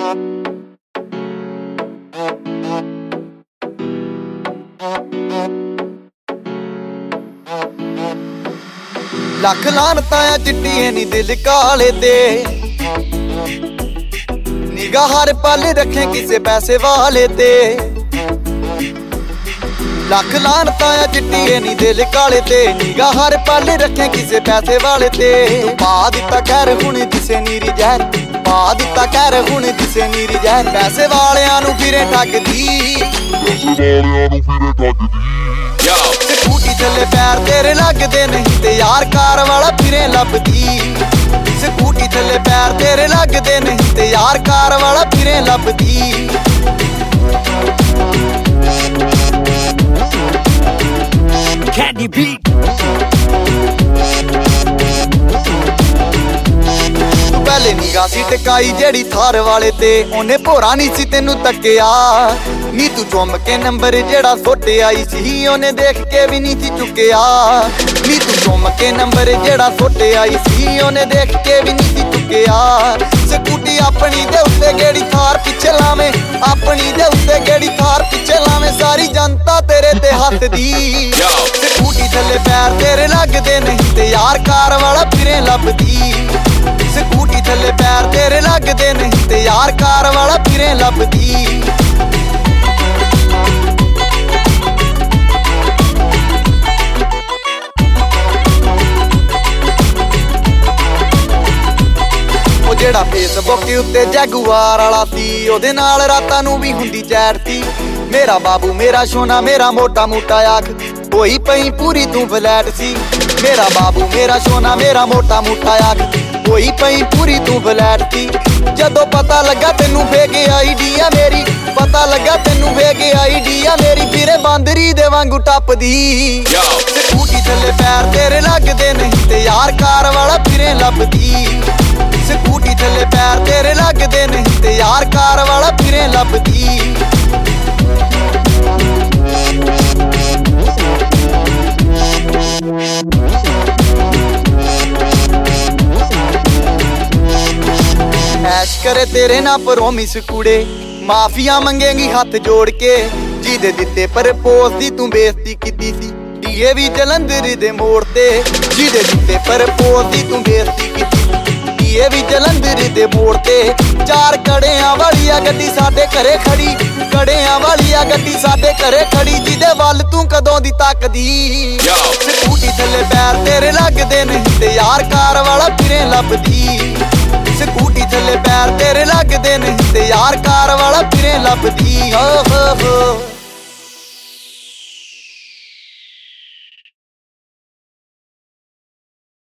ਲੱਖ ਲਾਨਤਾਂ ਆ ਚਿੱਟੀਏ ਨੀ ਦਿਲ ਕਾਲੇ ਤੇ, ਨਿਗਾਹ ਹਰ ਪਲ ਰੱਖੇ ਕਿਸੇ ਪੈਸੇ ਵਾਲੇ ਤੇ। ਲੱਖ ਲਾਨਤਾਂ ਆ ਚਿੱਟੀਏ ਨੀ ਦਿਲ ਕਾਲੇ ਤੇ, ਨਿਗਾਹ ਹਰ ਪਲ ਰੱਖੇ ਕਿਸੇ ਪੈਸੇ ਵਾਲੇ ਤੇ। ਤੂੰ ਪਾ ਦਿੱਤਾ ਕਹਿਰ ਹੁਣ ਦਿਸੇ ਨੀਰੀ ਜ਼ਹਿਰ, ਪਾ ਦਿੱਤਾ ਕਹਿਰ ਹੁਣ ਦਿਸੇ ਨੀਰੀ ਜ਼ਹਿਰ। ਪੈਸੇ ਵਾਲਿਆਂ ਨੂੰ ਫਿਰੇ ਠੱਗਦੀ, ਸਕੂਟੀ ਥੱਲੇ ਪੈਰ ਤੇਰੇ ਲੱਗਦੇ ਨਹੀਂ ਤੇ ਯਾਰ ਕਾਰ ਵਾਲਾ ਫਿਰੇ ਲੱਭਦੀ। ਸਕੂਟੀ ਥੱਲੇ ਪੈਰ ਤੇਰੇ ਲੱਗਦੇ ਨਹੀਂ ਤੇ ਯਾਰ ਕਾਰ ਵਾਲਾ ਫਿਰੇ ਲੱਭਦੀ। Candy beat ਪਹਿਲੇ ਨਿਗਾਹ ਸੀ ਟਕਾਈ ਜਿਹੜੀ ਥਾਰ ਵਾਲੇ ਤੇ, ਉਹਨੇ ਭੋਰਾ ਨਹੀਂ ਸੀ ਤੈਨੂੰ ਤੱਕਿਆ ਨੀ। ਤੂੰ ਚੁੰਮ ਕੇ ਨੰਬਰ ਜਿਹੜਾ ਸੁੱਟ ਆਈ ਸੀ, ਉਹਨੇ ਦੇਖ ਕੇ ਵੀ ਨਹੀਂ ਸੀ ਚੁੱਕਿਆ ਨੀ। ਤੂੰ ਚੁੰਮ ਕੇ ਨੰਬਰ ਜਿਹੜਾ ਸੁੱਟ ਆਈ ਸੀ, ਉਹਨੇ ਦੇਖ ਕੇ ਵੀ ਨਹੀਂ ਸੀ ਚੁੱਕਿਆ। ਸਕੂਟੀ ਆਪਣੀ ਦੇ ਉੱਤੇ ਗੇੜੀ ਥਾਰ ਪਿੱਛੇ ਲਾਵੇਂ, ਆਪਣੀ ਦੇ ਉੱਤੇ ਗੇੜੀ ਥਾਰ ਪਿੱਛੇ ਲਾਵੇਂ। ਸਾਰੀ ਜਨਤਾ ਤੇਰੇ ਤੇ ਹੱਸਦੀ, ਸਕੂਟੀ ਥੱਲੇ ਪੈਰ ਤੇਰੇ ਲੱਗਦੇ ਨਹੀਂ ਤੇ ਯਾਰ ਕਾਰ ਵਾਲਾ ਫਿਰੇ ਲੱਭਦੀ। ਸਕੂਟੀ ਥੱਲੇ ਪੈਰ ਤੇਰੇ ਲੱਗਦੇ ਨਹੀਂ ਤੇ ਯਾਰ ਕਾਰ ਵਾਲਾ ਫਿਰੇ ਲੱਭਦੀ। ਉਹ ਜਿਹੜਾ ਫੇਸਬੁੱਕ ਉੱਤੇ ਜੈਗੂਆਰ ਵਾਲਾ ਸੀ, ਉਹਦੇ ਨਾਲ ਰਾਤਾਂ ਨੂੰ ਵੀ ਹੁੰਦੀ ਚੈਟ ਸੀ। ਮੇਰਾ ਬਾਬੂ ਮੇਰਾ ਸੋਨਾ ਮੇਰਾ ਮੋਟਾ ਮੋਟਾ ਆਖ, ਹੋਈ ਪਈ ਪੂਰੀ ਤੂੰ ਫਲੈਟ ਸੀ। ਮੇਰਾ ਬਾਬੂ ਮੇਰਾ ਸੋਨਾ ਮੇਰਾ ਮੋਟਾ ਮੋਟਾ ਆਖ, ਹੋਈ ਪਈ ਪੂਰੀ ਤੂੰ ਫਲੈਟ ਸੀ। ਜਦੋਂ ਪਤਾ ਲੱਗਾ ਤੈਨੂੰ ਫੇਕ ਆਈਡੀ ਆ ਮੇਰੀ, ਪਤਾ ਲੱਗਾ ਤੈਨੂੰ ਫੇਕ ਆਈਡੀ ਆ ਮੇਰੀ, ਫਿਰੇ ਬਾਂਦਰੀ ਦੇ ਵਾਂਗੂ ਟੱਪਦੀ। ਸਕੂਟੀ ਥੱਲੇ ਪੈਰ ਤੇਰੇ ਲੱਗਦੇ ਨਹੀਂ ਤੇ ਯਾਰ ਕਾਰ ਵਾਲਾ ਫਿਰੇ ਲੱਭਦੀ। ਸਕੂਟੀ ਥੱਲੇ ਪੈਰ ਤੇਰੇ ਲੱਗਦੇ ਨਹੀਂ ਤੇ ਯਾਰ ਕਾਰ ਵਾਲਾ ਫਿਰੇ ਲੱਭਦੀ। ਐਸ਼ ਕਰੇ ਤੇਰੇ ਨਾ ਪ੍ਰੋਮਿਸ ਕੁੜੇ, ਮਾਫੀਆ ਮੰਗੇਗੀ ਹੱਥ ਜੋੜ ਕੇ। ਜਿਹਦੇ ਦਿੱਤੇ ਪ੍ਰਪੋਜ਼ ਦੀ ਤੂੰ ਬੇਇੱਜ਼ਤੀ ਕੀਤੀ ਸੀ, ਡੀਏਵੀ ਜਲੰਧਰ ਦੇ ਮੋੜ ਤੇ। ਜਿਹਦੇ ਦਿੱਤੇ ਪ੍ਰਪੋਜ਼ ਦੀ ਤੂੰ ਬੇਇੱਜ਼ਤੀ ਕੀਤੀ, ਡੀਏਵੀ ਜਲੰਧਰ ਦੇ ਮੋੜ ਤੇ। ਚਾਰ ਕੜਿਆਂ ਵਾਲੀ ਆ ਗੱਡੀ ਸਾਡੇ ਘਰੇ ਖੜੀ, ਕੜਿਆਂ ਵਾਲੀ ਆ ਗੱਡੀ ਸਾਡੇ ਘਰੇ ਖੜੀ, ਜਿਹਦੇ ਵੱਲ ਤੂੰ ਕਦੋਂ ਦੀ ਤੱਕਦੀ। ਸਕੂਟੀ ਥੱਲੇ ਪੈਰ ਤੇਰੇ ਲੱਗਦੇ ਨਹੀਂ ਤੇ ਯਾਰ ਕਾਰ ਵਾਲਾ ਫਿਰੇ ਲੱਭਦੀ। ਸਕੂਟੀ ਥੱਲੇ ਪੈਰ ਤੇਰੇ ਲੱਗਦੇ ਨਹੀਂ ਤੇ ਯਾਰ ਕਾਰ ਵਾਲਾ ਫਿਰੇ ਲੱਭਦੀ। ਓ ਹੋ ਹੋ